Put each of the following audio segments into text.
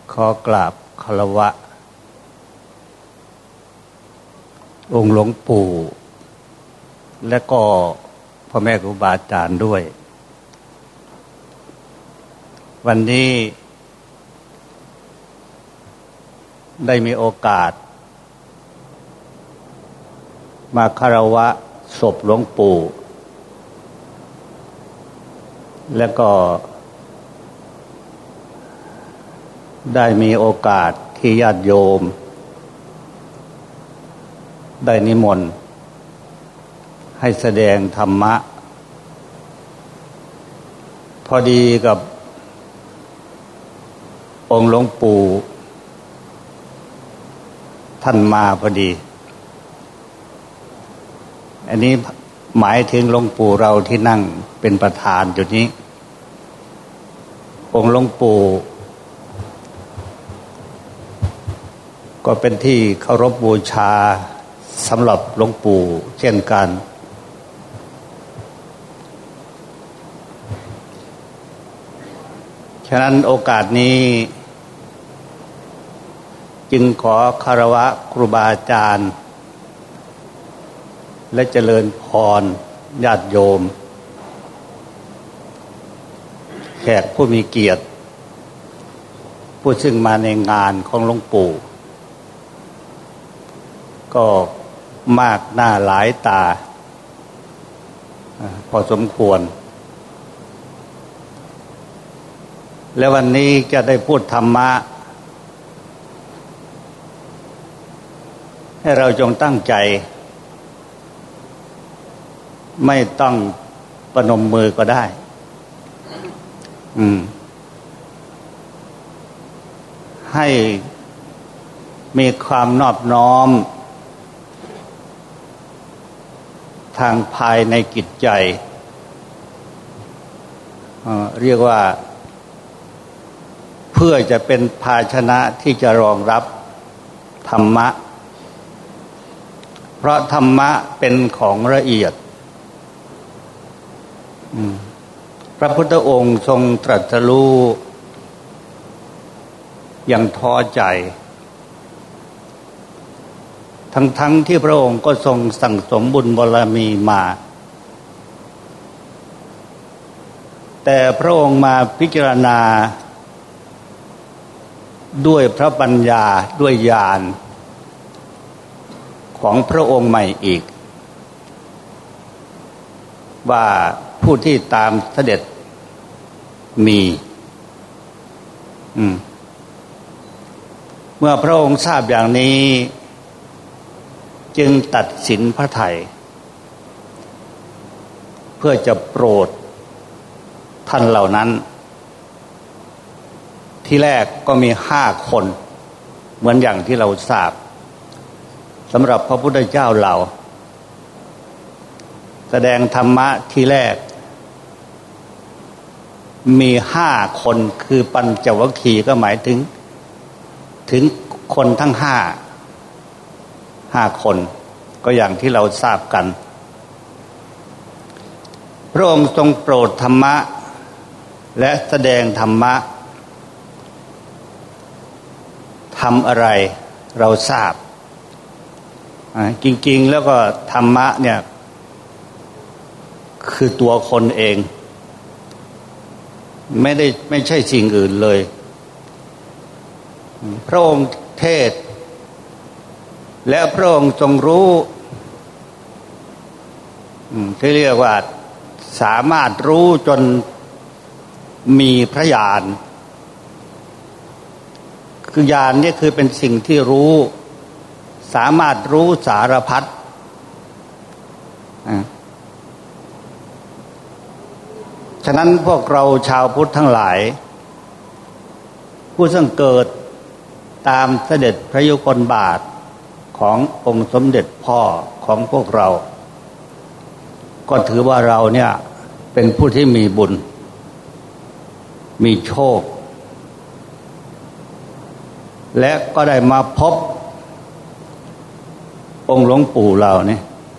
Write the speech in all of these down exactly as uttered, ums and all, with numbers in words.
ขอกราบคารวะองค์หลวงปู่และก็พ่อแม่ครูบาอาจารย์ด้วยวันนี้ได้มีโอกาสมาคารวะศพหลวงปู่และก็ได้มีโอกาสที่ญาติโยมได้นิมนต์ให้แสดงธรรมะพอดีกับองค์หลวงปู่ท่านมาพอดีอันนี้หมายถึงหลวงปู่เราที่นั่งเป็นประธานจุดนี้องค์หลวงปู่ก็เป็นที่เคารพบูชาสำหรับหลวงปู่เช่นกันฉะนั้นโอกาสนี้จึงขอคารวะครูบาอาจารย์และเจริญพรญาติโยมแขกผู้มีเกียรติผู้ซึ่งมาในงานของหลวงปู่ก็มากหน้าหลายตาพอสมควรและวันนี้จะได้พูดธรรมะให้เราจงตั้งใจไม่ต้องประนมมือก็ได้อืมให้มีความนอบน้อมทางภายในจิตใจเอ่อเรียกว่าเพื่อจะเป็นภาชนะที่จะรองรับธรรมะเพราะธรรมะเป็นของละเอียดพระพุทธองค์ทรงตรัสรู้อย่างท้อใจทั้งๆ ท, ที่พระองค์ก็ทรงสั่งสมบุญบารมีมาแต่พระองค์มาพิจารณาด้วยพระปัญญาด้วยญาณของพระองค์ใหม่อีกว่าผู้ที่ตามเสด็จมีอืมเมื่อพระองค์ทราบอย่างนี้จึงตัดสินพระทัยเพื่อจะโปรดท่านเหล่านั้นที่แรกก็มีห้าคนเหมือนอย่างที่เราทราบสำหรับพระพุทธเจ้าเราแสดงธรรมะที่แรกมีห้าคนคือปัญจวัคคีย์ก็หมายถึงถึงคนทั้งห้าห้าคนก็อย่างที่เราทราบกันพระองค์ทรงโปรดธรรมะและแสดงธรรมะทำอะไรเราทราบจริงๆแล้วก็ธรรมะเนี่ยคือตัวคนเองไม่ได้ไม่ใช่สิ่งอื่นเลยพระองค์เทศและพระองค์ทรงรู้ที่เรียกว่าสามารถรู้จนมีพระญาณคือญาณนี่คือเป็นสิ่งที่รู้สามารถรู้สารพัดฉะนั้นพวกเราชาวพุทธทั้งหลายผู้ซึ่งเกิดตามเสด็จพระยุคลบาทขององค์สมเด็จพ่อของพวกเราก็ถือว่าเราเนี่ยเป็นผู้ที่มีบุญมีโชคและก็ได้มาพบองค์หลวงปู่เราเนี่ย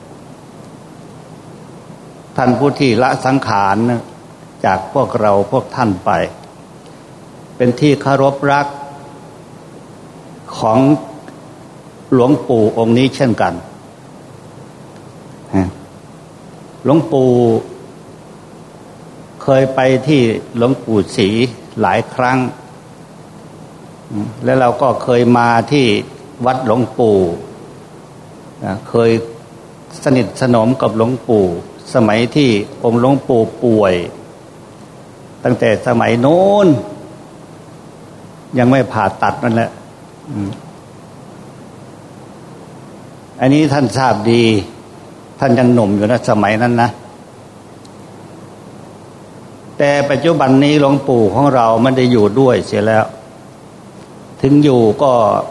ท่านผู้ที่ละสังขารจากพวกเราพวกท่านไปเป็นที่เคารพรักของหลวงปู่องค์นี้เช่นกันหลวงปู่เคยไปที่หลวงปู่ศรีหลายครั้งแล้วเราก็เคยมาที่วัดหลวงปู่เคยสนิทสนมกับหลวงปู่สมัยที่องค์หลวงปู่ป่วยตั้งแต่สมัยโน้นยังไม่ผ่าตัดนั่นแหละอันนี้ท่านทราบดีท่านยังหนุ่มอยู่นะสมัยนั้นนะแต่ปัจจุบันนี้หลวงปู่ของเราไม่ได้อยู่ด้วยเสียแล้วถึงอยู่ก็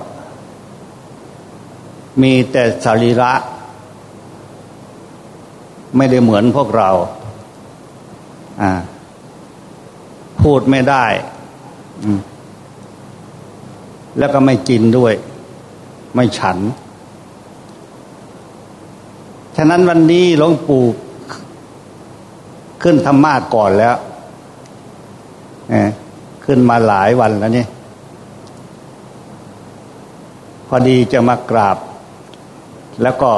มีแต่สรีระไม่ได้เหมือนพวกเราอ่าพูดไม่ได้แล้วก็ไม่กินด้วยไม่ฉันฉะนั้นวันนี้หลวงปู่ขึ้นธรรมาสน์ก่อนแล้วขึ้นมาหลายวันแล้วนี่พอดีจะมากราบแล้วก็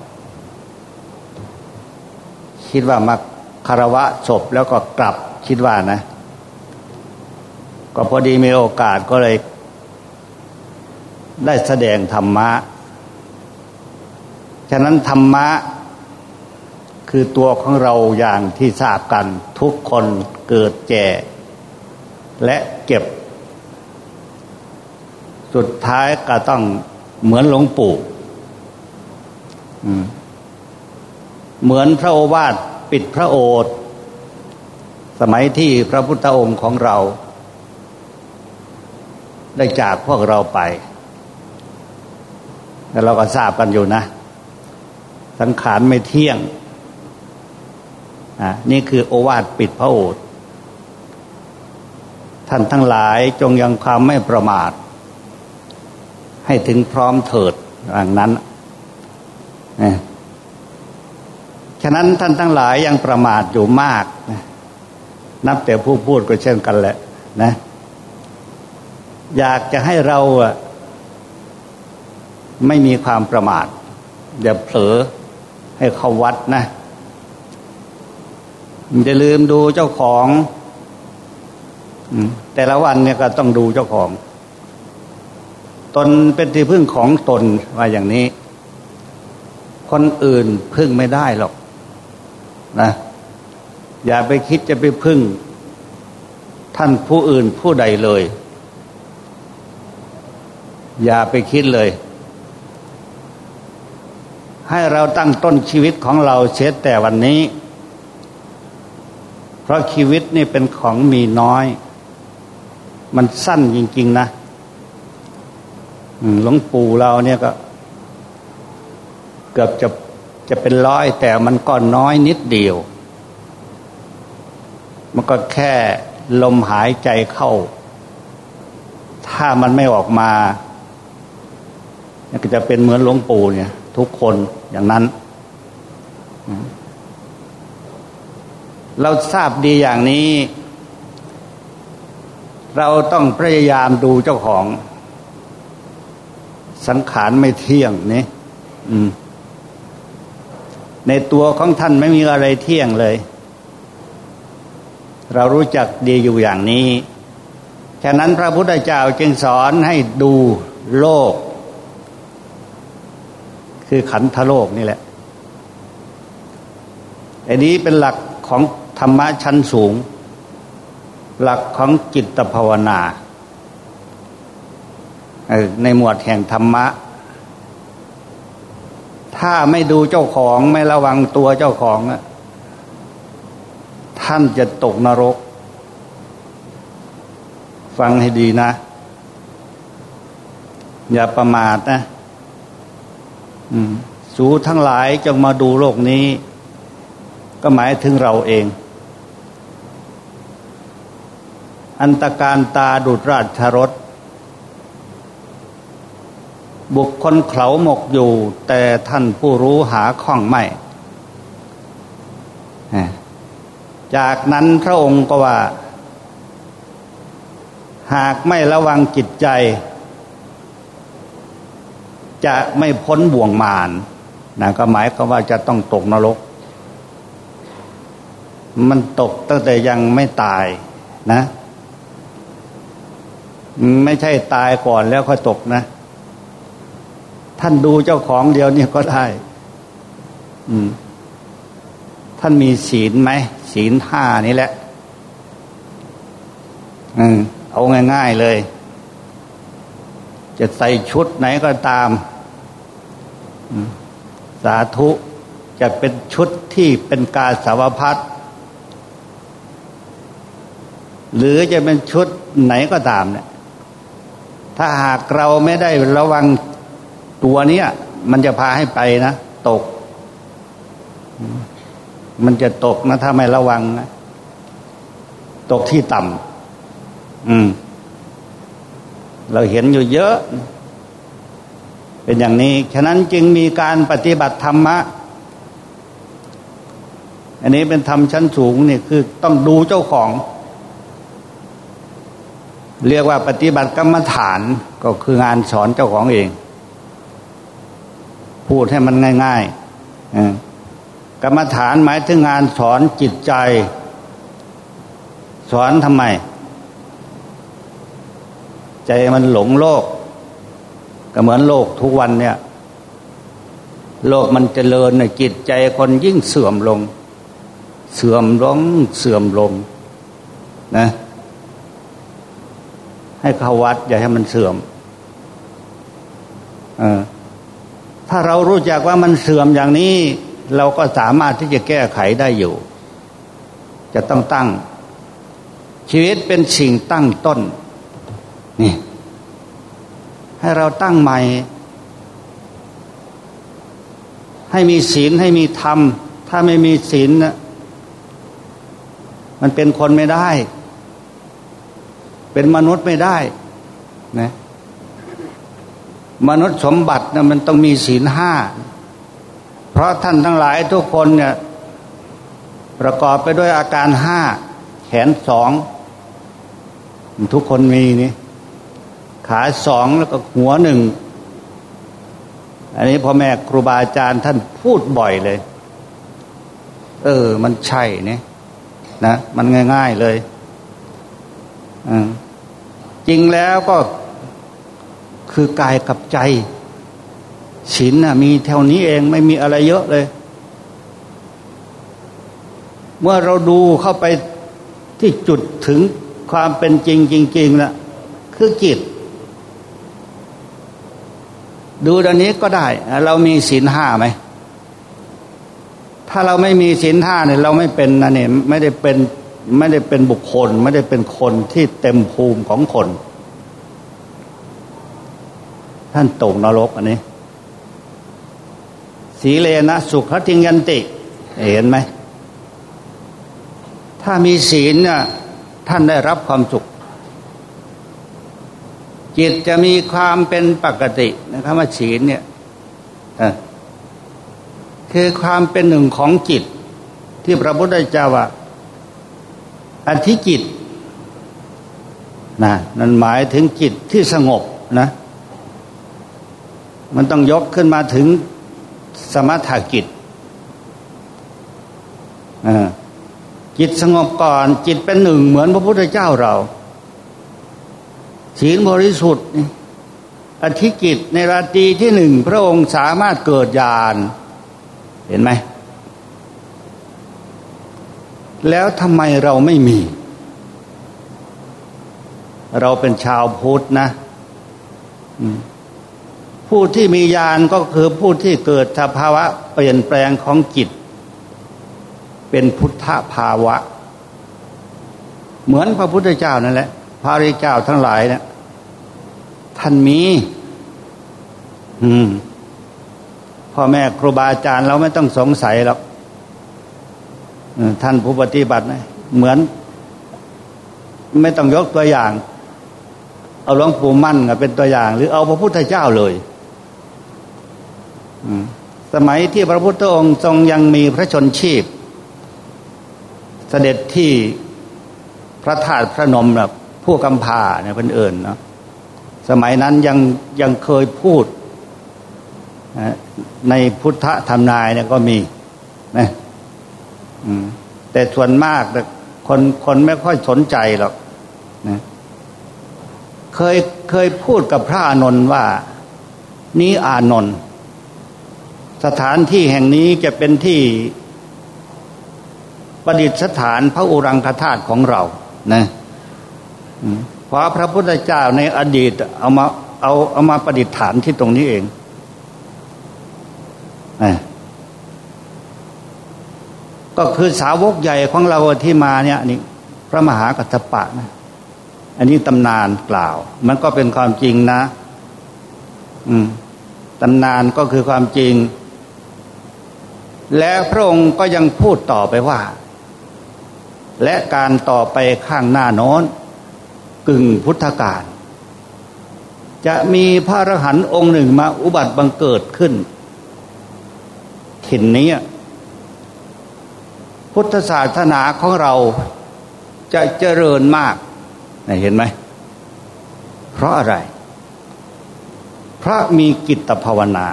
คิดว่ามาคารวะศพแล้วก็กลับคิดว่านะก็พอดีมีโอกาสก็เลยได้แสดงธรรมะฉะนั้นธรรมะคือตัวของเราอย่างที่ทราบกันทุกคนเกิดแก่และเก็บสุดท้ายก็ต้องเหมือนหลวงปู่เหมือนพระโอวาทปิดพระโอษฐ์สมัยที่พระพุทธองค์ของเราได้จากพวกเราไปแล้วเราก็ทราบกันอยู่นะสังขารไม่เที่ยงอ่านี่คือโอวาทปิดพระโอษฐ์ท่านทั้งหลายจงยังความไม่ประมาทให้ถึงพร้อมเถิดอย่างนั้นนะฉะนั้นท่านทั้งหลายยังประมาทอยู่มากนะนับแต่ผู้พูดก็เช่นกันแหละนะอยากจะให้เราอะไม่มีความประมาทอย่าเผลอให้เข้าวัดนะอย่าลืมดูเจ้าของแต่ละวันเนี่ยก็ต้องดูเจ้าของตนเป็นที่พึ่งของตนว่าอย่างนี้คนอื่นพึ่งไม่ได้หรอกนะอย่าไปคิดจะไปพึ่งท่านผู้อื่นผู้ใดเลยอย่าไปคิดเลยให้เราตั้งต้นชีวิตของเราเสียแต่วันนี้เพราะชีวิตนี่เป็นของมีน้อยมันสั้นจริงๆนะหลวงปู่เราเนี่ยก็เกือบจะจะเป็นร้อยแต่มันก็น้อยนิดเดียวมันก็แค่ลมหายใจเข้าถ้ามันไม่ออกมาก็จะเป็นเหมือนหลวงปู่เนี่ยทุกคนอย่างนั้นเราทราบดีอย่างนี้เราต้องพยายามดูเจ้าของสังขารไม่เที่ยงนี่ในตัวของท่านไม่มีอะไรเที่ยงเลยเรารู้จักดีอยู่อย่างนี้ฉะนั้นพระพุทธเจ้าจึงสอนให้ดูโลกคือขันธโลกนี่แหละอันนี้เป็นหลักของธรรมะชั้นสูงหลักของจิตภาวนาในหมวดแห่งธรรมะถ้าไม่ดูเจ้าของไม่ระวังตัวเจ้าของท่านจะตกนรกฟังให้ดีนะอย่าประมาทนะสูทั้งหลายจงมาดูโลกนี้ก็หมายถึงเราเองอันตการตาดุจราชรสบุคคลเขาหมกอยู่แต่ท่านผู้รู้หาข้องไม่จากนั้นพระองค์ก็ว่าหากไม่ระวังจิตใจจะไม่พ้นบ่วงมารนะก็หมายความว่าจะต้องตกนรกมันตกตั้งแต่ยังไม่ตายนะไม่ใช่ตายก่อนแล้วค่อยตกนะท่านดูเจ้าของเดียวนี่ก็ได้อืมท่านมีศีลไหมศีลห้านี่แหละอืมเอาง่ายๆเลยจะใส่ชุดไหนก็ตามสาธุจะเป็นชุดที่เป็นกาสาวพัสหรือจะเป็นชุดไหนก็ตามเนี่ยถ้าหากเราไม่ได้ระวังตัวเนี้ยมันจะพาให้ไปนะตกมันจะตกนะถ้าไม่ระวังนะตกที่ต่ำอืมเราเห็นอยู่เยอะเป็นอย่างนี้ฉะนั้นจึงมีการปฏิบัติธรรมะอันนี้เป็นธรรมชั้นสูงนี่คือต้องดูเจ้าของเรียกว่าปฏิบัติกรรมฐานก็คืองานสอนเจ้าของเองพูดให้มันง่ายๆกรรมฐานหมายถึงงานสอนจิตใจสอนทำไมใจมันหลงโลกก็เหมือนโลกทุกวันเนี่ยโลกมันเจริญในจิตใจคนยิ่งเสื่อมลงเสื่อมลงเสื่อมลงนะให้เข้าวัดอย่าให้มันเสื่อมเออถ้าเรารู้จักว่ามันเสื่อมอย่างนี้เราก็สามารถที่จะแก้ไขได้อยู่จะต้องตั้งชีวิตเป็นสิ่งตั้งต้นนี่ให้เราตั้งใหม่ให้มีศีลให้มีธรรมถ้าไม่มีศีลนะมันเป็นคนไม่ได้เป็นมนุษย์ไม่ได้นะมนุษย์สมบัตินะมันต้องมีศีลห้าเพราะท่านทั้งหลายทุกคนเนี่ยประกอบไปด้วยอาการห้าแขนสองทุกคนมีนี่ขาสองแล้วก็หัวหนึ่งอันนี้พ่อแม่ครูบาอาจารย์ท่านพูดบ่อยเลยเออมันใช่เนี่ยนะมันง่ายๆเลยจริงแล้วก็คือกายกับใจศีลน่ะมีเท่านี้เองไม่มีอะไรเยอะเลยเมื่อเราดูเข้าไปที่จุดถึงความเป็นจริงจริงๆนะคือจิตดูดังนี้ก็ได้เรามีศีลห้าไหมถ้าเราไม่มีศีลห้าเนี่ยเราไม่เป็นนะเนี่ยไม่ได้เป็นไม่ได้เป็นบุคคลไม่ได้เป็นคนที่เต็มภูมิของคนท่านตกนรกอันนี้สีเลนะสุขทิงยันติเห็นไหมถ้ามีศีลเนี่ยท่านได้รับความสุขจิตจะมีความเป็นปกตินะครับว่าศีลเนี่ยคือความเป็นหนึ่งของจิตที่พระพุทธเจ้าว่าอธิจิตนะนั่นหมายถึงจิตที่สงบนะมันต้องยกขึ้นมาถึงสมถกิจจิตสงบก่อนจิตเป็นหนึ่งเหมือนพระพุทธเจ้าเราศีลบริสุทธิ์อธิจิตในราตรีที่หนึ่งพระองค์สามารถเกิดญาณเห็นไหมแล้วทำไมเราไม่มีเราเป็นชาวพุทธนะผู้ที่มีญาณก็คือผู้ที่เกิดสภาวะเปลี่ยนแปลงของจิตเป็นพุทธภาวะเหมือนพระพุทธเจ้านั่นแหละพระอริยเจ้าทั้งหลายเนี่ยท่านมีอืมพ่อแม่ครูบาอาจารย์เราไม่ต้องสงสัยหรอกท่านผู้ปฏิบัตินะเหมือนไม่ต้องยกตัวอย่างเอาหลวงปู่มั่นเป็นตัวอย่างหรือเอาพระพุทธเจ้าเลยสมัยที่พระพุทธองค์ทรงยังมีพระชนชีพเสด็จที่พระธาตุพระนมแบบผู้กำพร้าเนี่ยเป็นเอิญเนาะสมัยนั้นยังยังเคยพูดในพุทธธรรมนายเนี่ยก็มีนะแต่ส่วนมากคนคนไม่ค่อยสนใจหรอกนะเคยเคยพูดกับพระอานนท์ว่านี้อานนท์สถานที่แห่งนี้จะเป็นที่ประดิษฐานพระอุรังคธาตุของเรานะเพราะพระพุทธเจ้าในอดีตเอามาเอาเอามาประดิษฐานที่ตรงนี้เองนะก็คือสาวกใหญ่ของเราที่มาเนี่ยนี่พระมหากัสสปะนะอันนี้ตำนานกล่าวมันก็เป็นความจริงนะอืมตำนานก็คือความจริงและพระองค์ก็ยังพูดต่อไปว่าและการต่อไปข้างหน้าโน้นกึ่งพุทธกาลจะมีพระอรหันต์องค์หนึ่งมาอุบัติบังเกิดขึ้นถิ่นนี้พุทธศาสนาของเราจะเจริญมากเห็นไหมเพราะอะไรเพราะมีกิตตภาวนา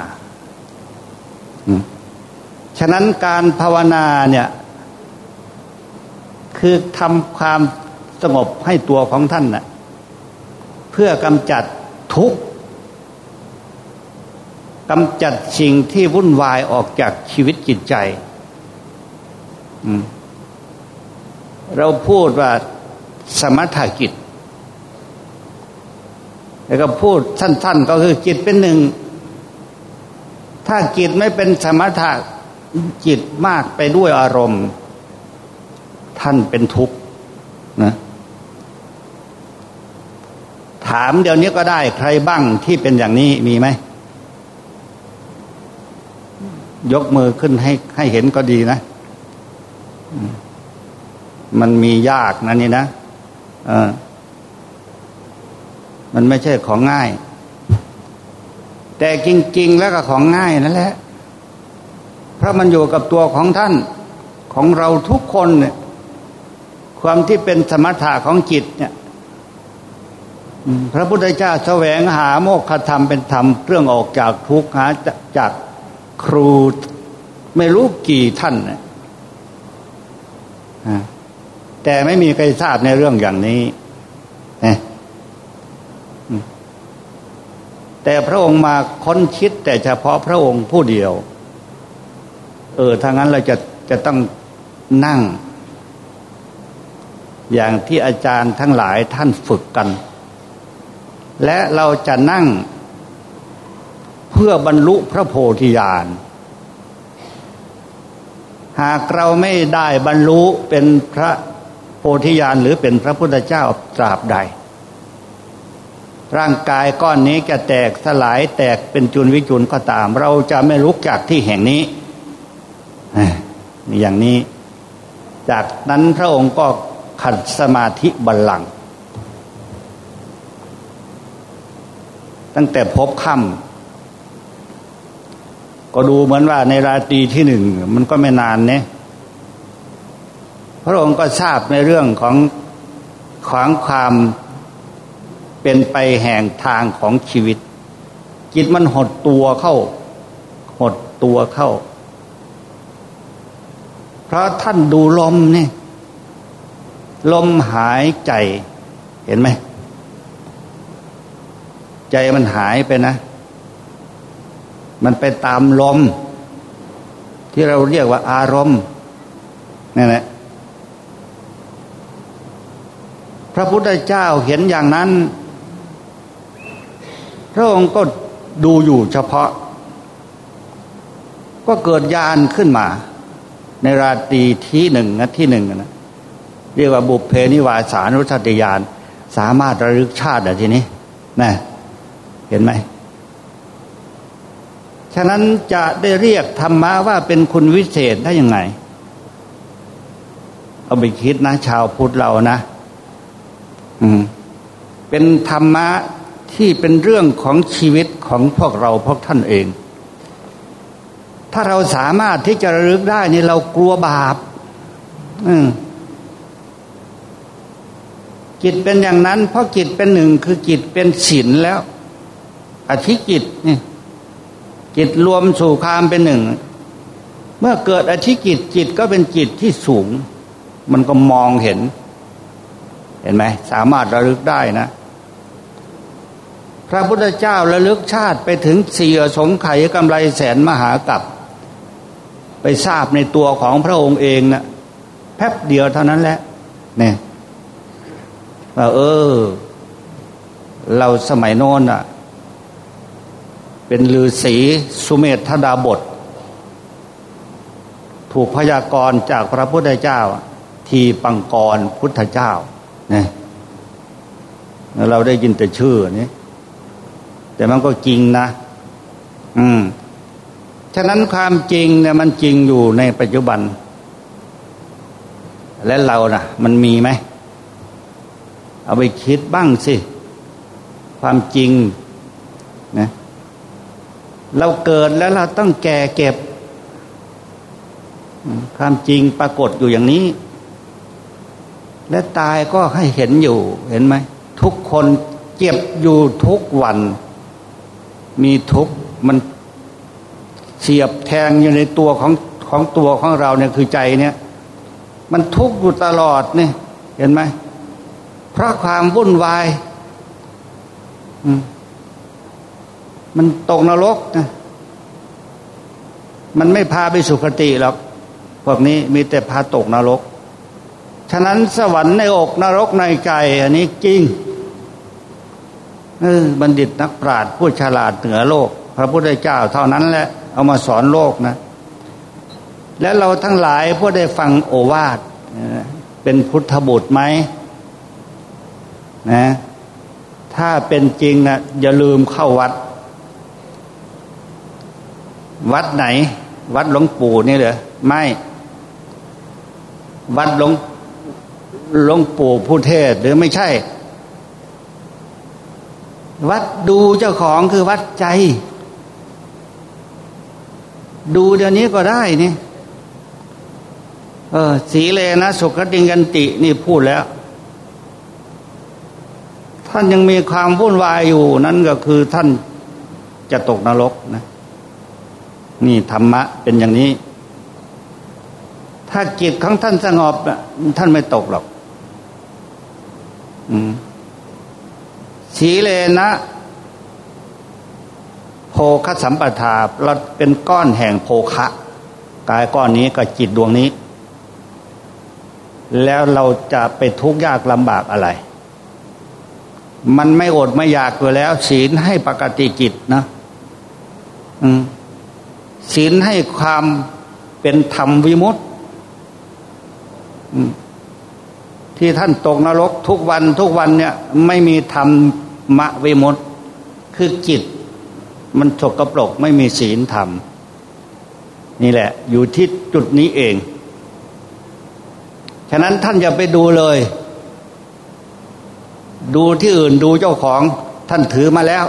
ฉะนั้นการภาวนาเนี่ยคือทำความสงบให้ตัวของท่านน่ะเพื่อกำจัดทุกข์กำจัดสิ่งที่วุ่นวายออกจากชีวิตจิตใจเราพูดว่าสมถกิจแล้วก็พูดสั้นๆก็คือจิตเป็นหนึ่งถ้าจิตไม่เป็นสมถะจิตมากไปด้วยอารมณ์ท่านเป็นทุกข์นะถามเดี๋ยวนี้ก็ได้ใครบ้างที่เป็นอย่างนี้มีไหมยกมือขึ้นให้ให้เห็นก็ดีนะมันมียากนะนี่นะเออมันไม่ใช่ของง่ายแต่จริงๆแล้วก็ของง่ายนั่นแหละเพราะมันอยู่กับตัวของท่านของเราทุกคนเนี่ยความที่เป็นสมถะของจิตเนี่ยพระพุทธเจ้าแสวงหาโมกขธรรมเป็นธรรมเครื่องออกจากทุกข์หาจากครูไม่รู้กี่ท่านเนี่ยแต่ไม่มีใครทราบในเรื่องอย่างนี้แต่พระองค์มาค้นคิดแต่เฉพาะพระองค์ผู้เดียวเออถ้างั้นเราจะจะต้องนั่งอย่างที่อาจารย์ทั้งหลายท่านฝึกกันและเราจะนั่งเพื่อบรรลุพระโพธิญาณหากเราไม่ได้บรรลุเป็นพระโพธิญาณหรือเป็นพระพุทธเจ้าตราบใดร่างกายก้อนนี้จะแตกสลายแตกเป็นจุลวิจุลก็ตามเราจะไม่ลุกจากที่แห่งนี้อย่างนี้จากนั้นพระองค์ก็ขัดสมาธิบัลลังก์ตั้งแต่พบค่ำก็ดูเหมือนว่าในราตรีที่หนึ่งมันก็ไม่นานเนี่ยพระองค์ก็ทราบในเรื่องของของความเป็นไปแห่งทางของชีวิตจิตมันหดตัวเข้าหดตัวเข้าเพราะท่านดูลมนี่ลมหายใจเห็นไหมใจมันหายไปนะมันไปตามลมที่เราเรียกว่าอารมณ์นี่แหละพระพุทธเจ้าเห็นอย่างนั้นพระองค์ก็ดูอยู่เฉพาะก็เกิดญาณขึ้นมาในราตรีที่หนึ่งนะที่หนึ่งนะเรียกว่าบุพเพนิวาสานุสติญาณสามารถระลึกชาติได้ทีนี้นะเห็นไหมฉะนั้นจะได้เรียกธรรมะว่าเป็นคุณวิเศษได้ยังไงเอาไปคิดนะชาวพุทธเรานะอืมเป็นธรรมะที่เป็นเรื่องของชีวิตของพวกเราพวกท่านเองถ้าเราสามารถที่จะระลึกได้นี่เรากลัวบาปอืมจิตเป็นอย่างนั้นเพราะจิตเป็นหนึ่งคือจิตเป็นศีลแล้วอธิจิตนี่จิตรวมสู่ความเป็นหนึ่งเมื่อเกิดอธิกิจจิตก็เป็นจิตที่สูงมันก็มองเห็นเห็นไหมสามารถระลึกได้นะพระพุทธเจ้าระลึกชาติไปถึงสี่อสงไขยกำไรแสนมหากัปไปทราบในตัวของพระองค์เองนะแป๊บเดียวเท่านั้นแหละเนี่ยว่าเออเราสมัยโน้นอ่ะเป็นฤาษีสุเมธดาบทถูกพยากรณ์จากพระพุทธเจ้าทีปังกรพุทธเจ้าเนี่ยเราได้ยินแต่ชื่อนี้แต่มันก็จริงนะอืมฉะนั้นความจริงเนี่ยมันจริงอยู่ในปัจจุบันและเราน่ะมันมีไหมเอาไปคิดบ้างสิความจริงนะเราเกิดแล้วเราต้องแก่เก็บความจริงปรากฏอยู่อย่างนี้และตายก็ให้เห็นอยู่เห็นไหมทุกคนเจ็บอยู่ทุกวันมีทุกข์มันเสียบแทงอยู่ในตัวของของตัวของเราเนี่ยคือใจเนี่ยมันทุกข์อยู่ตลอดเนี่ยเห็นไหมเพราะความวุ่นวายมันตกนรกนะมันไม่พาไปสุคติหรอกพวกนี้มีแต่พาตกนรกฉะนั้นสวรรค์ในอกนรกในใจอันนี้จริงเออบัณฑิตนักปราชญ์ผู้ฉลาดเหนือโลกพระพุทธเจ้าเท่านั้นแหละเอามาสอนโลกนะและเราทั้งหลายผู้ได้ฟังโอวาทเป็นพุทธบุตรไหมนะถ้าเป็นจริงนะอย่าลืมเข้าวัดวัดไหนวัดหลวงปู่นี่เหรอไม่วัดหลวงหลวงปู่ผู้เทศหรือไม่ใช่วัดดูเจ้าของคือวัดใจดูเดี๋ยวนี้ก็ได้นี่เออสีเลนะสุขติงกันตินี่พูดแล้วท่านยังมีความวุ่นวายอยู่นั่นก็คือท่านจะตกนรกนะนี่ธรรมะเป็นอย่างนี้ถ้าจิตของท่านสงบท่านไม่ตกหรอกอืมสีเลนะโภคสัมปทาเราเป็นก้อนแห่งโภคะกายก้อนนี้กับจิตดวงนี้แล้วเราจะไปทุกข์ยากลำบากอะไรมันไม่อดไม่อยากอยู่แล้วศีลให้ปกติจิตนะอืมศีลให้ความเป็นธรรมวิมุตติที่ท่านตกนรกทุกวันทุกวันเนี่ยไม่มีธรรมะวิมุตติคือจิตมันสกปรกไม่มีศีลธรรมนี่แหละอยู่ที่จุดนี้เองฉะนั้นท่านอย่าไปดูเลยดูที่อื่นดูเจ้าของท่านถือมาแล้ว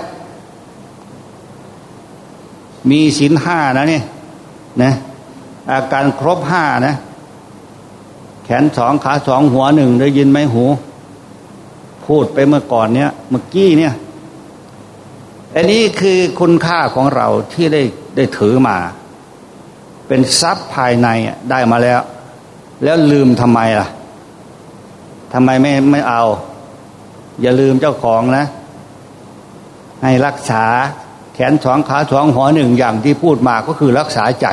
มีศีลห้านะนี่นะอาการครบห้านะแขนสองขาสองหัวหนึ่งได้ยินไหมหูพูดไปเมื่อก่อนเนี้ยเมื่อกี้เนี่ยอันนี้คือคุณค่าของเราที่ได้ได้ถือมาเป็นทรัพย์ภายในได้มาแล้วแล้วลืมทำไมล่ะทำไมไม่ไม่เอาอย่าลืมเจ้าของนะให้รักษาแขนสองขาสองหัวหนึ่งอย่างที่พูดมาก็คือรักษาใจ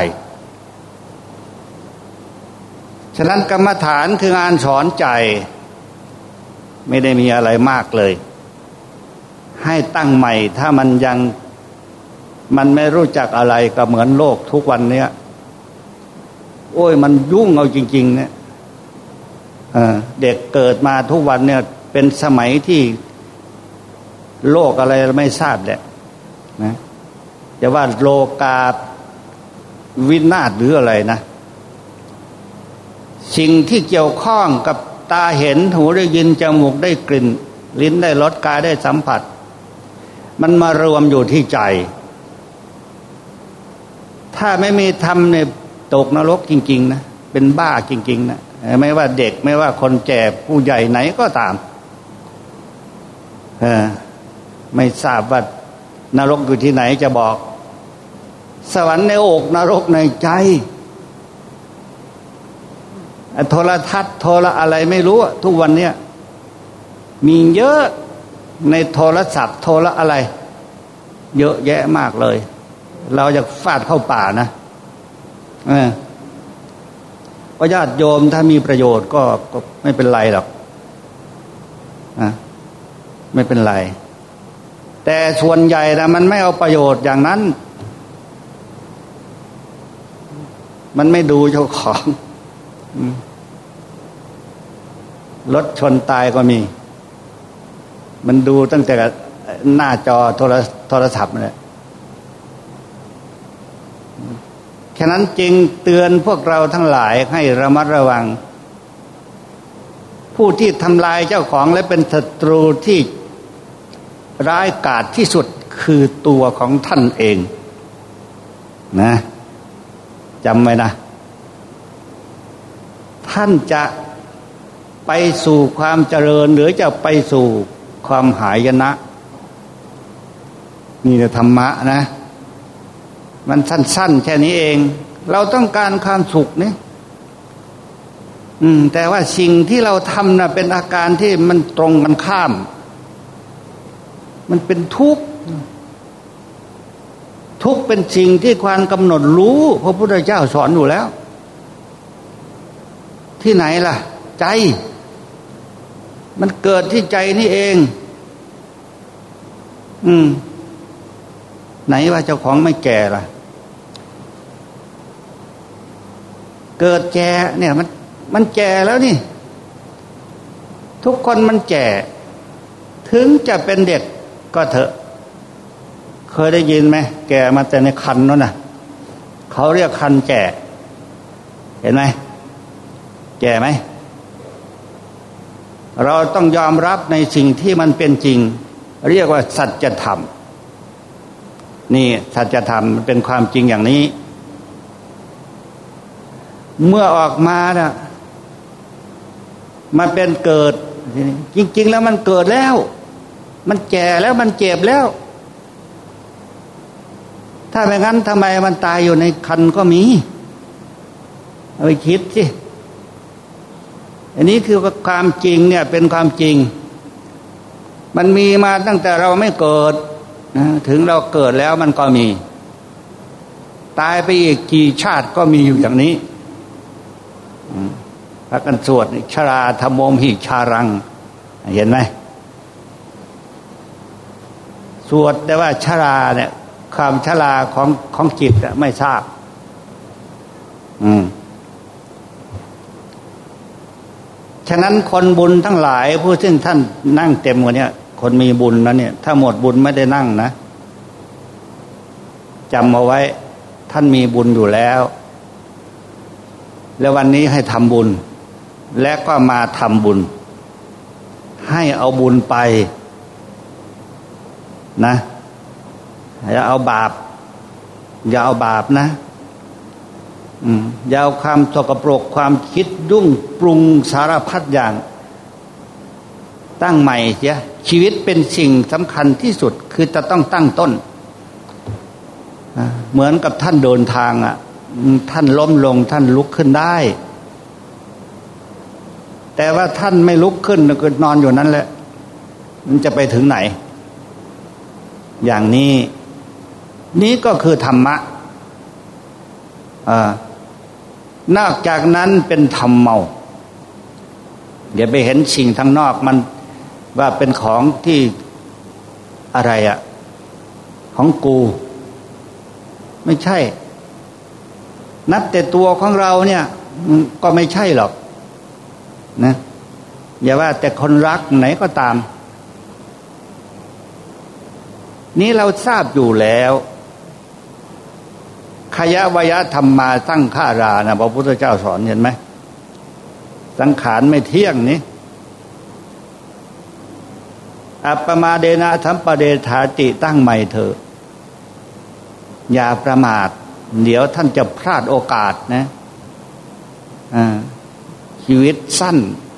ฉะนั้นกรรมฐานคืองานสอนใจไม่ได้มีอะไรมากเลยให้ตั้งใหม่ถ้ามันยังมันไม่รู้จักอะไรก็เหมือนโลกทุกวันเนี้ยโอ้ยมันยุ่งเอาจริงๆเนี่ยเออเด็กเกิดมาทุกวันเนี่ยเป็นสมัยที่โลกอะไรไม่ทราบแหละนะจะว่าโลกาวินาศหรืออะไรนะสิ่งที่เกี่ยวข้องกับตาเห็นหูได้ยินจมูกได้กลิ่นลิ้นได้รสกายได้สัมผัสมันมารวมอยู่ที่ใจถ้าไม่มีธรรมเนี่ยตกนรกจริงๆนะเป็นบ้าจริงๆนะไม่ว่าเด็กไม่ว่าคนแก่ผู้ใหญ่ไหนก็ตามเออไม่ทราบว่านรกอยู่ที่ไหนจะบอกสวรรค์ในอกนรกในใจโทรทัศน์โทรอะไรไม่รู้ทุกวันเนี้ยมีเยอะในโทรศัพท์โทรอะไรเยอะแยะมากเลยเราอยากฟาดเข้าป่านะเออก็ญาติโยมถ้ามีประโยชน์ก็ก็ไม่เป็นไรหรอกนะไม่เป็นไรแต่ส่วนใหญ่นะมันไม่เอาประโยชน์อย่างนั้นมันไม่ดูเจ้าของรถชนตายก็มีมันดูตั้งแต่หน้าจอโทรโทรศัพท์เลยฉะนั้นจึงเตือนพวกเราทั้งหลายให้ระมัดระวังผู้ที่ทำลายเจ้าของและเป็นศัตรูที่ร้ายกาจที่สุดคือตัวของท่านเองนะจำไว้นะท่านจะไปสู่ความเจริญหรือจะไปสู่ความหายนะนี่ธรรมะนะมันสั้นๆแค่นี้เองเราต้องการความสุขนี่อืมแต่ว่าสิ่งที่เราทำน่ะเป็นอาการที่มันตรงกันข้ามมันเป็นทุกข์ทุกข์เป็นสิ่งที่ควรกำหนดรู้พระพุทธเจ้าสอนอยู่แล้วที่ไหนล่ะใจมันเกิดที่ใจนี่เองอืมไหนว่าเจ้าของไม่แก่ล่ะเกิดแก่เนี่ยมันมันแก่แล้วนี่ทุกคนมันแก่ถึงจะเป็นเด็กก็เถอะเคยได้ยินไหมแก่มาแต่ในคันนั่นน่ะเขาเรียกคันแก่เห็นไหมแก่ไหมเราต้องยอมรับในสิ่งที่มันเป็นจริงเรียกว่าสัจธรรมนี่สัจธรรมมันเป็นความจริงอย่างนี้เมื่อออกมาน่ะมันเป็นเกิดจริงๆแล้วมันเกิดแล้วมันแก่แล้วมันเจ็บแล้วถ้าไม่งั้นทำไมมันตายอยู่ในคันก็มีเอาไปคิดสิอันนี้คือความจริงเนี่ยเป็นความจริงมันมีมาตั้งแต่เราไม่เกิดนะถึงเราเกิดแล้วมันก็มีตายไปอีกกี่ชาติก็มีอยู่อย่างนี้พระกันสวดชราธรรมโมหิชารังเห็นไหมสวดแต่ว่าชราเนี่ยความชราของของจิตไม่ทราบอืมฉะนั้นคนบุญทั้งหลายผู้ซึ่งท่านนั่งเต็มวันนี้คนมีบุญนะเนี่ยถ้าหมดบุญไม่ได้นั่งนะจำเอาไว้ท่านมีบุญอยู่แล้วแล้ววันนี้ให้ทำบุญและก็มาทำบุญให้เอาบุญไปนะอย่าเอาบาปอย่าเอาบาปนะอืมอย่าเอาความสกปรกความคิดยุ่งปรุงสารพัดอย่างตั้งใหม่เสียชีวิตเป็นสิ่งสำคัญที่สุดคือจะต้องตั้งต้นเหมือนกับท่านเดินทางอ่ะท่านล้มลงท่านลุกขึ้นได้แต่ว่าท่านไม่ลุกขึ้นก็นอนอยู่นั้นแหละมันจะไปถึงไหนอย่างนี้นี้ก็คือธรรมะอ่านอกจากนั้นเป็นธรรมเมาเดี๋ยวไปเห็นสิ่งทางนอกมันว่าเป็นของที่อะไรอะของกูไม่ใช่นับแต่ตัวของเราเนี่ยก็ไม่ใช่หรอกนะอย่าว่าแต่คนรักไหนก็ตามนี้เราทราบอยู่แล้วขยะวยะธรรมมาตั้งฆารานะพระพุทธเจ้าสอนเห็นไหมสังขารไม่เที่ยงนี้อัปปมาเดนะธัมปเดธาติตั้งใหม่เถอะอย่าประมาทเดี๋ยวท่านจะพลาดโอกาสนะอ่าชีวิตสั้น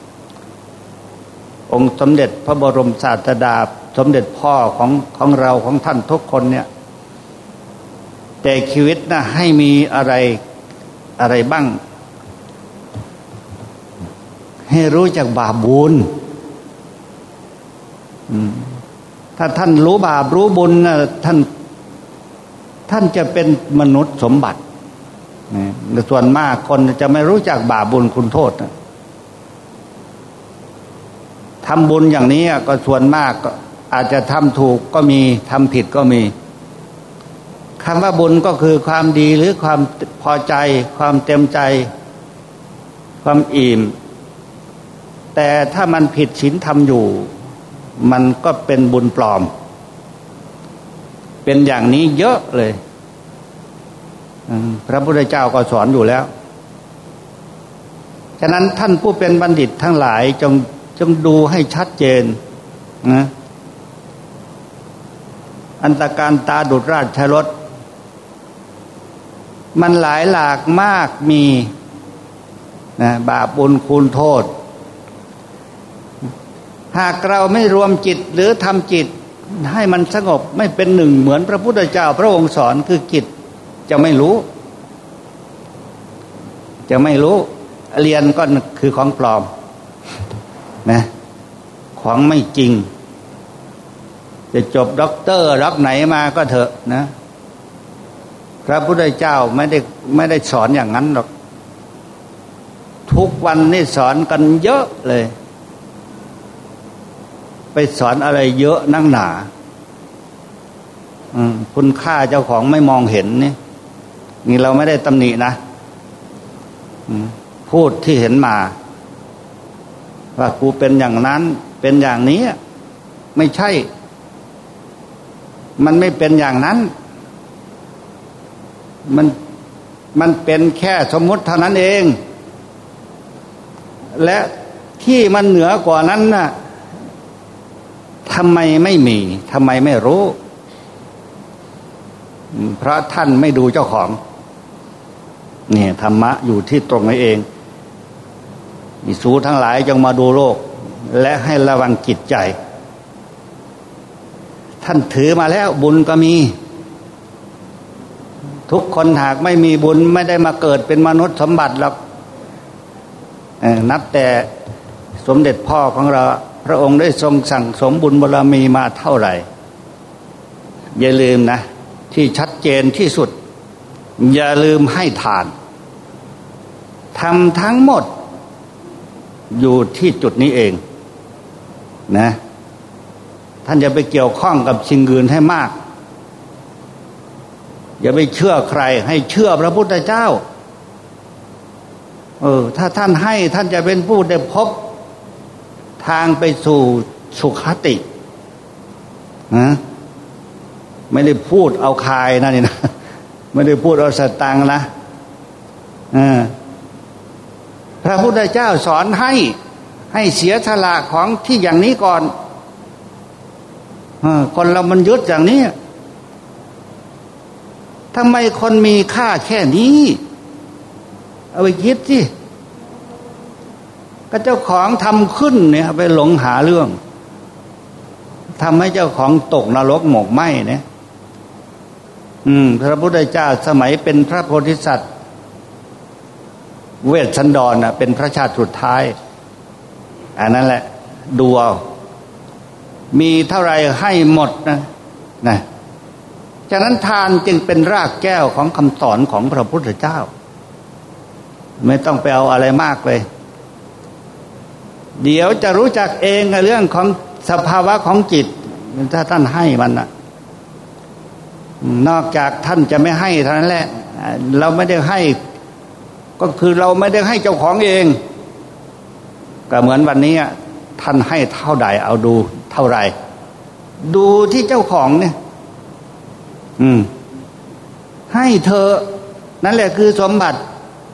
องค์สมเด็จพระบรมศาสดาสมเด็จพ่อของของเราของท่านทุกคนเนี่ยแต่ชีวิตนะให้มีอะไรอะไรบ้างให้รู้จักบาปบุญถ้าท่านรู้บาปรู้บุญนะท่านท่านจะเป็นมนุษย์สมบัติแต่ส่วนมากคนจะไม่รู้จักบาปบุญคุณโทษนะทำบุญอย่างนี้ก็ส่วนมากก็อาจจะทำถูกก็มีทำผิดก็มีคำว่าบุญก็คือความดีหรือความพอใจความเต็มใจความอิ่มแต่ถ้ามันผิดศีลธรรมอยู่มันก็เป็นบุญปลอมเป็นอย่างนี้เยอะเลยพระพุทธเจ้าก็สอนอยู่แล้วฉะนั้นท่านผู้เป็นบัณฑิตทั้งหลายจงจงดูให้ชัดเจนนะอันตการตาดุจราชรสมันหลายหลากมากมีนะบาปบุญคุณโทษหากเราไม่รวมจิตหรือทำจิตให้มันสงบไม่เป็นหนึ่งเหมือนพระพุทธเจ้าพระองค์สอนคือจิตจะไม่รู้จะไม่รู้เรียนก็คือของปลอมนะของไม่จริงจะจบด็อกเตอร์รักไหนมาก็เถอะนะพระพุทธเจ้าไม่ได้ไม่ได้สอนอย่างนั้นหรอกทุกวันนี่สอนกันเยอะเลยไปสอนอะไรเยอะนักหนาคุณค่าเจ้าของไม่มองเห็นนี่นี่เราไม่ได้ตำหนินะพูดที่เห็นมาว่ากูเป็นอย่างนั้นเป็นอย่างนี้ไม่ใช่มันไม่เป็นอย่างนั้นมันมันเป็นแค่สมมุติเท่านั้นเองและที่มันเหนือกว่านั้นน่ะทำไมไม่มีทำไมไม่รู้เพราะท่านไม่ดูเจ้าของเนี่ยธรรมะอยู่ที่ตรงนี้เองอิสูทั้งหลายจงมาดูโลกและให้ระวังจิตใจท่านถือมาแล้วบุญก็มีทุกคนหากไม่มีบุญไม่ได้มาเกิดเป็นมนุษย์สมบัติหรอกนับแต่สมเด็จพ่อของเราพระองค์ได้ทรงสั่งสมบุญบารมีมาเท่าไหร่อย่าลืมนะที่ชัดเจนที่สุดอย่าลืมให้ทานทำทั้งหมดอยู่ที่จุดนี้เองนะท่านอย่าไปเกี่ยวข้องกับสิ่งอื่นให้มากอย่าไปเชื่อใครให้เชื่อพระพุทธเจ้าเออถ้าท่านให้ท่านจะเป็นผู้ได้พบทางไปสู่สุขตินะไม่ได้พูดเอาคายนะนี่นะไม่ได้พูดเอาสตังค์นะเออพระพุทธเจ้าสอนให้ให้เสียสละของที่อย่างนี้ก่อนเออคนเรามันยึดอย่างนี้ทำไมคนมีค่าแค่นี้เอาไปคิดสิก็เจ้าของทำขึ้นเนี่ยไปหลงหาเรื่องทำให้เจ้าของตกนรกหมกไหม้เนี่ยอืมพระพุทธเจ้าสมัยเป็นพระโพธิสัตว์เวสสันดรน่ะเป็นพระชาติสุดท้ายอันนั้นแหละดูเอามีเท่าไรให้หมดนะนะฉะนั้นทานจึงเป็นรากแก้วของคำสอนของพระพุทธเจ้าไม่ต้องไปเอาอะไรมากเลยเดี๋ยวจะรู้จักเองในเรื่องของสภาวะของจิตถ้าท่านให้มันนะนอกจากท่านจะไม่ให้เท่านั้นแหละเราไม่ได้ให้ก็คือเราไม่ได้ให้เจ้าของเองก็เหมือนวันนี้ท่านให้เท่าใดเอาดูเท่าไรดูที่เจ้าของเนี่ยอืมให้เธอนั่นแหละคือสมบัติ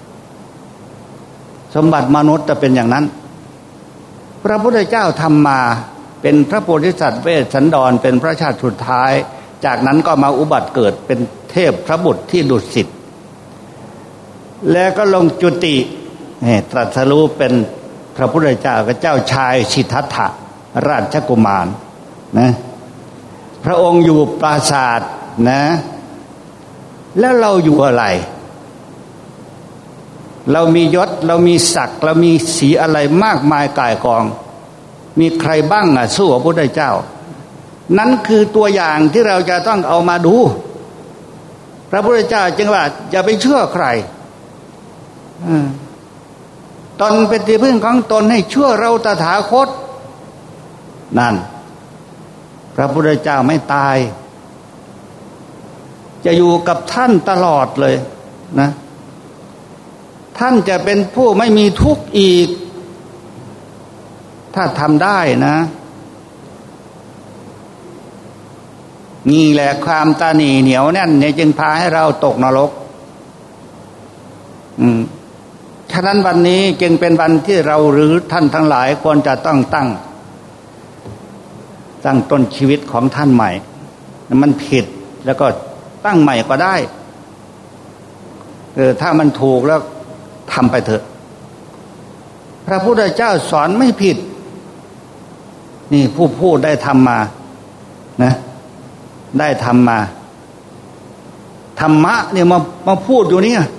สมบัติมนุษย์จะเป็นอย่างนั้นพระพุทธเจ้าทำมาเป็นพระโพธิสัตว์เวสสันดรเป็นพระชาติสุดท้ายจากนั้นก็มาอุบัติเกิดเป็นเทพพระบุตรที่ดุสิตแล้วก็ลงจุติตรัสรู้เป็นพระพุทธเจ้ากับเจ้าชายสิทธัตถะราชกุมารนะพระองค์อยู่ปราสาทนะแล้วเราอยู่อะไรเรามียศเรามีศักดิ์เรามีสีอะไรมากมายก่ายกองมีใครบ้างอ่ะสู้พระพุทธเจ้านั้นคือตัวอย่างที่เราจะต้องเอามาดูพระพุทธเจ้าจึงว่าอย่าไปเชื่อใครตนเป็นที่พึ่งของตนให้เชื่อเราตถาคตนั่นพระพุทธเจ้าไม่ตายจะอยู่กับท่านตลอดเลยนะท่านจะเป็นผู้ไม่มีทุกข์อีกถ้าทำได้นะนี่แหละความตาหนีเหนียวแน่นเนี่ยจึงพาให้เราตกนรกอืมฉะนั้นวันนี้จึงเป็นวันที่เราหรือท่านทั้งหลายควรจะต้องตั้งตั้งต้นชีวิตของท่านใหม่มันผิดแล้วก็ตั้งใหม่ก็ได้เออถ้ามันถูกแล้วทำไปเถอะพระพุทธเจ้าสอนไม่ผิดนี่ผู้พูดได้ทำมานะได้ทำมาธรรมะเนี่ยมามาพูดอยู่เนี่ย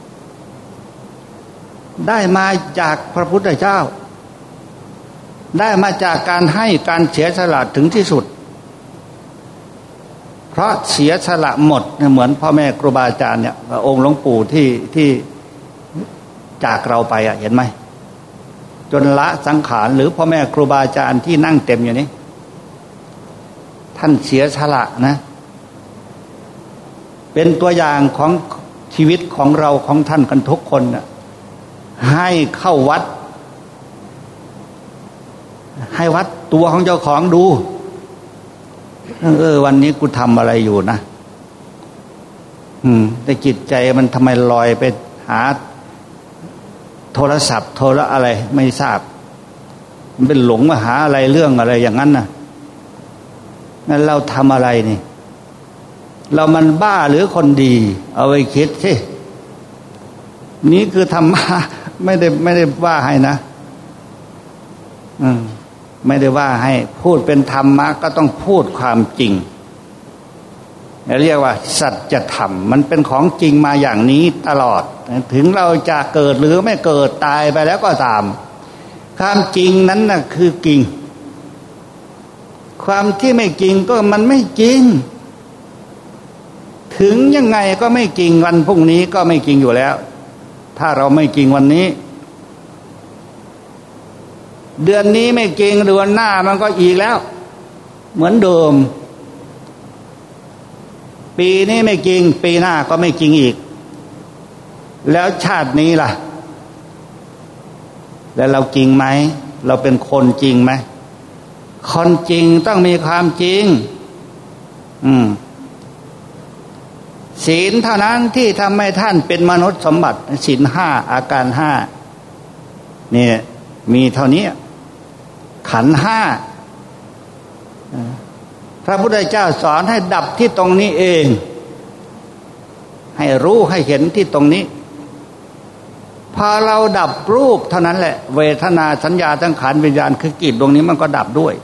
ได้มาจากพระพุทธเจ้าได้มาจากการให้การเสียสละถึงที่สุดเพราะเสียสละหมดเหมือนพ่อแม่ครูบาอาจารย์เนี่ยองค์หลวงปู่ที่ที่จากเราไปอ่ะเห็นไหมจนละสังขารหรือพ่อแม่ครูบาอาจารย์ที่นั่งเต็มอยู่นี้ท่านเสียสละนะเป็นตัวอย่างของชีวิตของเราของท่านกันทุกคนนะให้เข้าวัดให้วัดตัวของเจ้าของดูเออวันนี้กูทำอะไรอยู่นะอืมแต่จิตใจมันทำไมลอยไปหาโทรศัพท์โทรอะไรไม่ทราบมันเป็นหลงมาหาอะไรเรื่องอะไรอย่างนั้นน่ะงั้นเราทำอะไรนี่เรามันบ้าหรือคนดีเอาไว้คิดสินี่คือธรรมะไม่ได้ไม่ได้ว่าให้นะอืมไม่ได้ว่าให้พูดเป็นธรรมะก็ต้องพูดความจริงเรียกว่าสัจธรรมมันเป็นของจริงมาอย่างนี้ตลอดถึงเราจะเกิดหรือไม่เกิดตายไปแล้วก็ตามความจริงนั้นน่ะคือจริงความที่ไม่จริงก็มันไม่จริงถึงยังไงก็ไม่จริงวันพรุ่งนี้ก็ไม่จริงอยู่แล้วถ้าเราไม่จริงวันนี้เดือนนี้ไม่จริงเดือนหน้ามันก็อีกแล้วเหมือนเดิมปีนี้ไม่จริงปีหน้าก็ไม่จริงอีกแล้วชาตินี้ล่ะแล้วเราจริงไหมเราเป็นคนจริงไหมคนจริงต้องมีความจริงอืมศีลเท่านั้นที่ทำให้ท่านเป็นมนุษย์สมบัติศีลห้าอาการห้านี่มีเท่านี้ขันธ์ห้าพระพุทธเจ้าสอนให้ดับที่ตรงนี้เองให้รู้ให้เห็นที่ตรงนี้พอเราดับรูปเท่านั้นแหละเวทนาสัญญาสังขารวิญญาณคือกิจดวงนี้มันก็ดับด้วย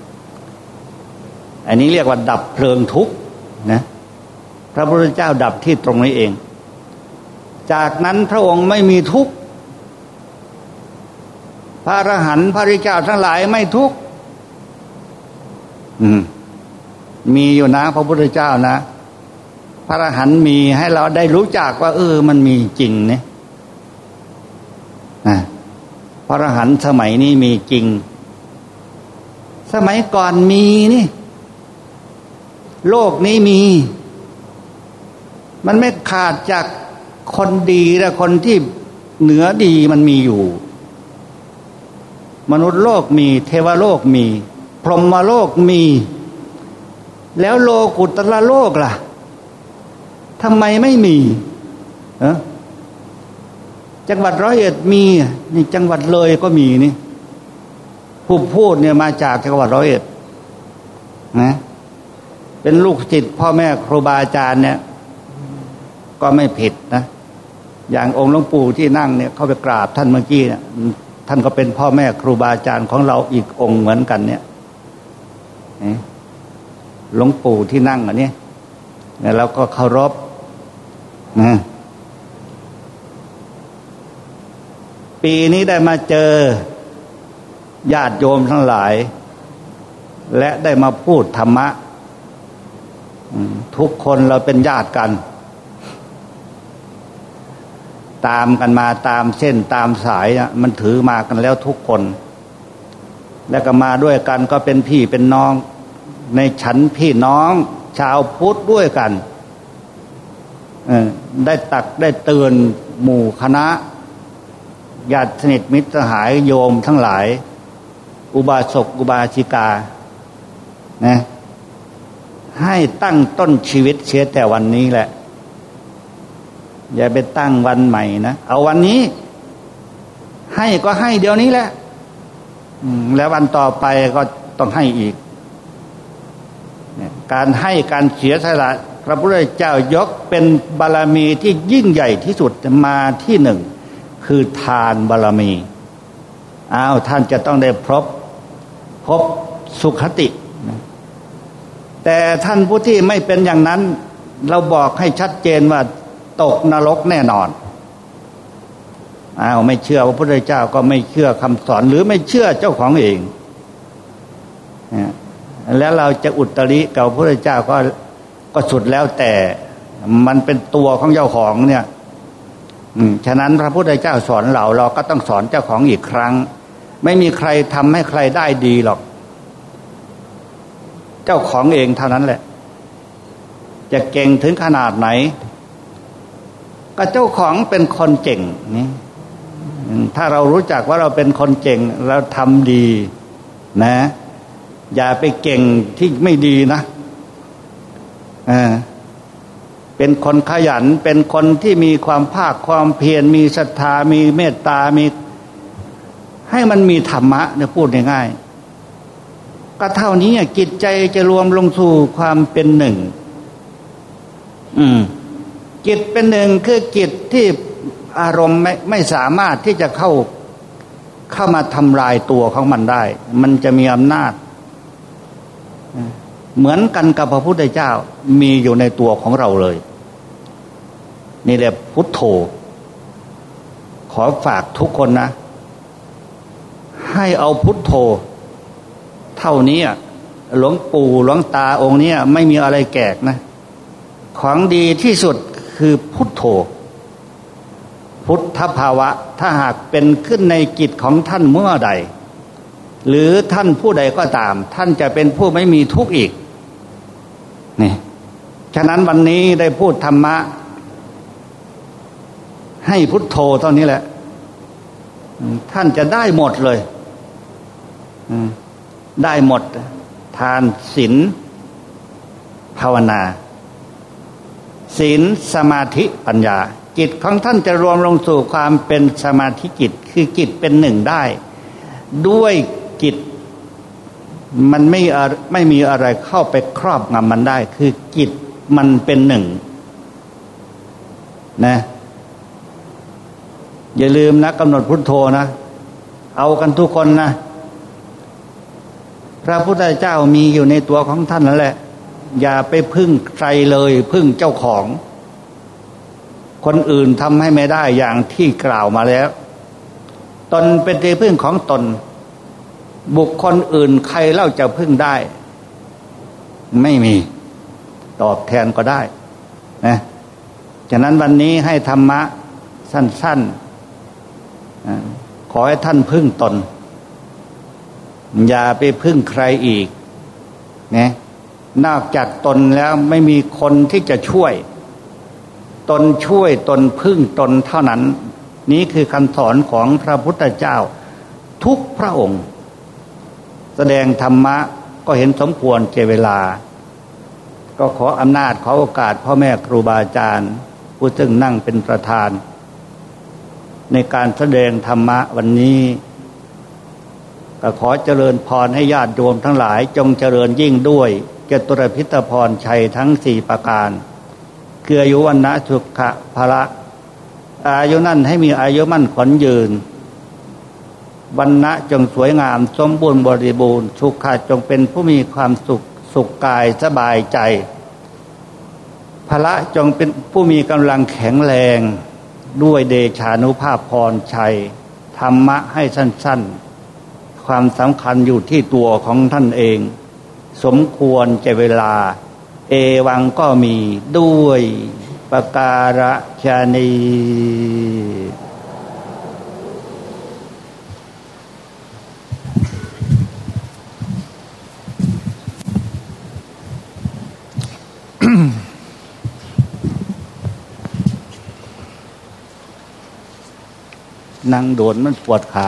อันนี้เรียกว่าดับเพลิงทุกข์นะพระพุทธเจ้าดับที่ตรงนี้เองจากนั้นพระองค์ไม่มีทุกข์พระอรหันต์พระริเจ้าทั้งหลายไม่ทุกข์อืมมีอยู่นะพระพุทธเจ้านะพระอรหันต์มีให้เราได้รู้จักว่าเออมันมีจริงเนี่ยนะพระอรหันต์สมัยนี้มีจริงสมัยก่อนมีนี่โลกนี้มีมันไม่ขาดจากคนดีและคนที่เหนือดีมันมีอยู่มนุษย์โลกมีเทวโลกมีพรหมโลกมีแล้วโลกุตระโลกล่ะทำไมไม่มีเออจังหวัดร้อยเอ็ดมีนี่จังหวัดเลยก็มีนี่ผู้พูดเนี่ยมาจากจังหวัดร้อยเอ็ดนะเป็นลูกศิษย์พ่อแม่ครูบาอาจารย์เนี่ยก็ไม่ผิดนะอย่างองค์หลวงปู่ที่นั่งเนี่ยเขาไปกราบท่านเมื่อกี้เนี่ยท่านก็เป็นพ่อแม่ครูบาอาจารย์ของเราอีกองค์เหมือนกันเนี่ยหลวงปู่ที่นั่งอันนี้เนี่ยเราก็เคารพนะปีนี้ได้มาเจอญาติโยมทั้งหลายและได้มาพูดธรรมะทุกคนเราเป็นญาติกันตามกันมาตามเส้นตามสายอ่ะมันถือมากันแล้วทุกคนแล้วก็มาด้วยกันก็เป็นพี่เป็นน้องในฉันพี่น้องชาวพุทธด้วยกันได้ตักได้เตือนหมู่คณะญาติสนิทมิตรสหายโยมทั้งหลายอุบาสกอุบาสิกานะให้ตั้งต้นชีวิตเสียแต่วันนี้แหละอย่าไปตั้งวันใหม่นะเอาวันนี้ให้ก็ให้เดี๋ยวนี้แหละแล้ววันต่อไปก็ต้องให้อีกการให้การเสียสละพระพุทธเจ้ายกเป็นบารมีที่ยิ่งใหญ่ที่สุดมาที่หนึ่งคือทานบารมีอ้าวท่านจะต้องได้พบพบสุขติแต่ท่านผู้ที่ไม่เป็นอย่างนั้นเราบอกให้ชัดเจนว่าตกนรกแน่นอนอ้าวไม่เชื่อพระพุทธเจ้าก็ไม่เชื่อคำสอนหรือไม่เชื่อเจ้าของเองแล้วเราจะอุตริกับพระพุทธเจ้าก็ก็สุดแล้วแต่มันเป็นตัวของเจ้าของเนี่ยฉะนั้นพระพุทธเจ้าสอนเราเราก็ต้องสอนเจ้าของอีกครั้งไม่มีใครทำให้ใครได้ดีหรอกเจ้าของเองเท่านั้นแหละจะเก่งถึงขนาดไหนก็เจ้าของเป็นคนเก่งนี่ถ้าเรารู้จักว่าเราเป็นคนเก่งเราทำดีนะอย่าไปเก่งที่ไม่ดีนะเออเป็นคนขยันเป็นคนที่มีความภาคความเพียรมีศรัทธามีเมตตามีให้มันมีธรรมะเนี่ยพูดง่ายๆก็เท่านี้จิตใจจะรวมลงสู่ความเป็นหนึ่งอืมจิตเป็นหนึ่งคือจิตที่อารมณ์ไม่ไม่สามารถที่จะเข้าเข้ามาทำลายตัวของมันได้มันจะมีอำนาจเหมือนกันกับพระพุทธเจ้ามีอยู่ในตัวของเราเลยนี่แหละพุทโธขอฝากทุกคนนะให้เอาพุทโธเท่านี้หลวงปู่หลวงตาองค์นี้ไม่มีอะไรแก่นะของดีที่สุดคือพุทโธพุทธภาวะถ้าหากเป็นขึ้นในจิตของท่านเมื่อใดหรือท่านผู้ใดก็ตามท่านจะเป็นผู้ไม่มีทุกข์อีกนี่ฉะนั้นวันนี้ได้พูดธรรมะให้พุทโธเท่านี้แหละท่านจะได้หมดเลยได้หมดทานศีลภาวนาศีลสมาธิปัญญาจิตของท่านจะรวมลงสู่ความเป็นสมาธิจิตคือจิตเป็นหนึ่งได้ด้วยจิตมันไม่ไม่มีอะไรเข้าไปครอบงำมันได้คือจิตมันเป็นหนึ่งนะอย่าลืมนะกำหนดพุทโธนะเอากันทุกคนนะพระพุทธเจ้ามีอยู่ในตัวของท่านนั่นแหละอย่าไปพึ่งใครเลยพึ่งเจ้าของคนอื่นทำให้ไม่ได้อย่างที่กล่าวมาแล้วตนเป็นที่พึ่งของตนบุคคลอื่นใครเล่าจะพึ่งได้ไม่มีตอบแทนก็ได้นะฉะนั้นวันนี้ให้ธรรมะสั้นๆขอให้ท่านพึ่งตนอย่าไปพึ่งใครอีกนะนอกจากตนแล้วไม่มีคนที่จะช่วยตนช่วยตนพึ่งตนเท่านั้นนี้คือคำสอนของพระพุทธเจ้าทุกพระองค์แสดงธรรมะก็เห็นสมควรแก่เวลาก็ขออำนาจขอโอกาสพ่อแม่ครูบาอาจารย์ผู้ซึ่งนั่งเป็นประธานในการแสดงธรรมะวันนี้ก็ขอเจริญพรให้ญาติโยมทั้งหลายจงเจริญยิ่งด้วยจตุรพิทพรชัยทั้งสี่ประการคืออายุวันนะสุขะภละอายุนั่นให้มีอายุมั่นขวัญยืนวันนะจงสวยงามสมบูรณ์บริบูรณ์สุขะจงเป็นผู้มีความสุขสุขกายสบายใจภพระจงเป็นผู้มีกำลังแข็งแรงด้วยเดชานุภาพพรชัยธรรมะให้สั้นๆความสำคัญอยู่ที่ตัวของท่านเองสมควรแก่เวลาเอวังก็มีด้วยประการฉะนี้นั่งโดนมันปวดขา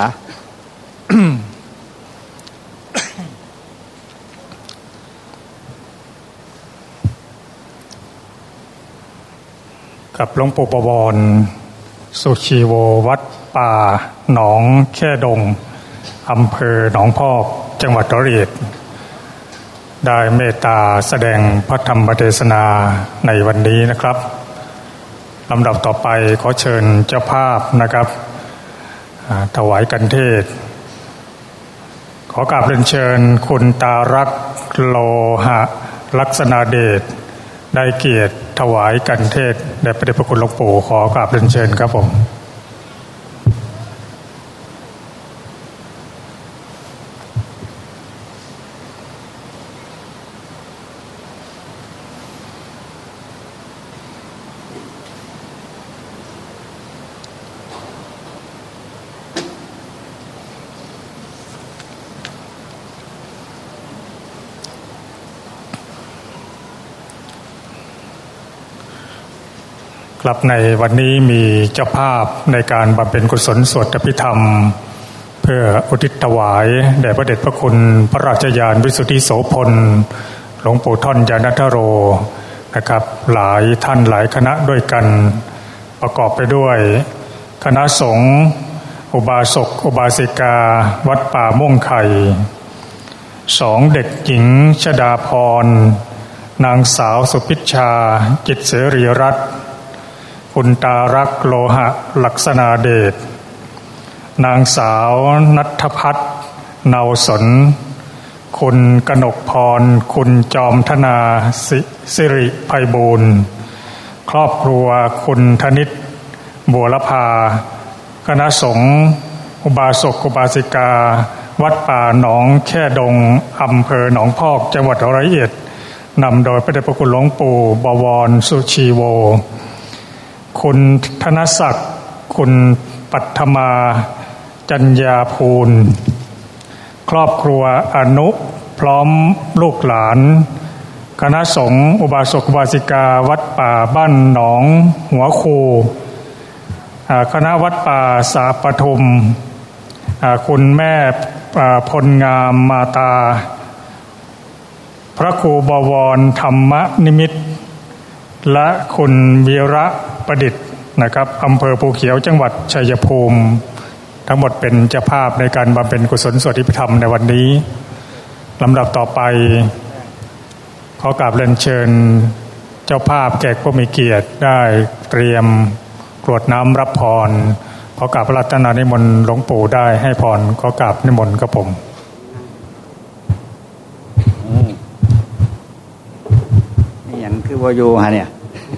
กับหลวงปู่ประวรสุชีโววัดป่าหนองแค่ดงอำเภอหนองพอกจังหวัดร้อยเอ็ดได้เมตตาแสดงพระธรรมเทศนาในวันนี้นะครับลำดับต่อไปขอเชิญเจ้าภาพนะครับถวายกันเทศขอกราบเรียนเชิญคุณตารักโลหะลักษณะเดชได้เกียรติถวายกันเทศแด่พระเดชพระคุณหลวงปู่ขอกราบเรียนเชิญครับผมครับในวันนี้มีเจ้าภาพในการบำเพ็ญกุศลสวดอภิธรรมเพื่ออุทิศถวายแด่พระเดชพระคุณพระราชยานวิสุทธิโสพลหลวงปู่ท่อนยานัทโรนะครับหลายท่านหลายคณะด้วยกันประกอบไปด้วยคณะสงฆ์อุบาสกอุบาสิกาวัดป่าม่วงไข่สองเด็กหญิงชดาพรนางสาวสุพิชชาจิตเสรีรัตน์คุณตารักโลหะลักษณะเดชนางสาวณัฐพัฒน์เนาสนคุณกนกพรคุณจอมธนาสิริไพบูลย์ครอบครัวคุณธนิตบัวละพาคณะสงฆ์อุบาสกอุบาสิกาวัดป่าหนองแค่ดงอำเภอหนองพอกจังหวัดร้อยเอ็ดนำโดยพระเดชพระคุณหลวงปู่บวรสุชีโวคุณธนศักดิ์คุณปัทมาจัญญาภูลครอบครัวอนุพร้อมลูกหลานคณะสงฆ์อุบาสกอุบาสิกาวัดป่าบ้านหนองหัวคูคณะวัดป่าสาปทุมคุณแม่พลงามมาตาพระครูบวรธรรมนิมิตและคุณวีระประดิษฐ์นะครับอำเภอภูเขียวจังหวัดชัยภูมิทั้งหมดเป็นเจ้าภาพในการบำเพ็ญกุศลสวดอภิธรรมในวันนี้ลำดับต่อไปขอกราบเรียนเชิญเจ้าภาพแขกผู้มีเกียรติได้เตรียมกรวดน้ำรับพรขอกราบพระรัตนานิมนต์หลวงปู่ได้ให้พรขอกราบนิมนต์ครับผมนี่อย่างคือวายูฮะเนี่ย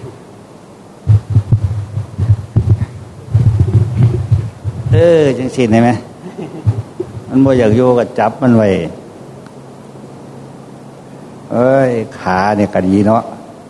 เออจังสิเห็นไหมมันบ่อยากโยกับจับมันไว้เอ้ยขาเนี่ยกันยีเนาะ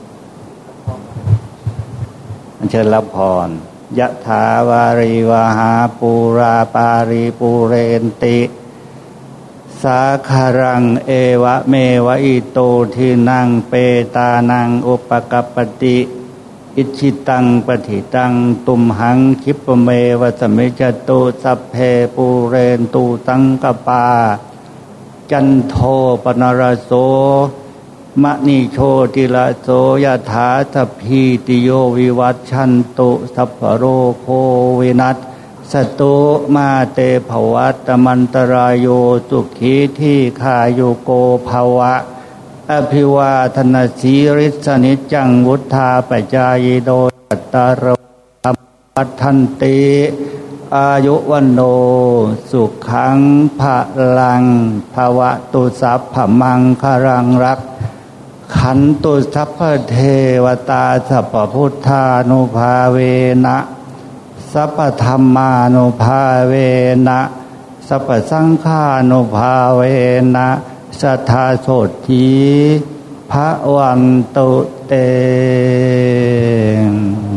อันเชิญรับพรยะถาวาริวหาปูราปาริปูเรนติสาคารังเอวะเมวะอิโตทินังเปตานังอุปกัปปติอิชิตังปฏิตังตุมหังคิปเมวะสมิจตุสัพเพปูเรนตูตังกปาจันโทปนรโสมณีโชติละโสยถาสัพพิติโยวิวัชชันตุสัพพโรโควินัสสตุมาเตภวัตมันตรายโยสุขีที่ขายุโกภวะอภิวาทนาสีริสนิจังวุธาปจายโดตัตตารวัฏทันติอายุวันโนสุขังภะลังภวะตุสัพพมังครังรักขันตุสัพพเทวตาสัพพพุทธานุภาเวนะสัพพธัมมานุภาเวนะสัพพสังฆานุภาเวนะสัทธาโสธีภะวันตุเต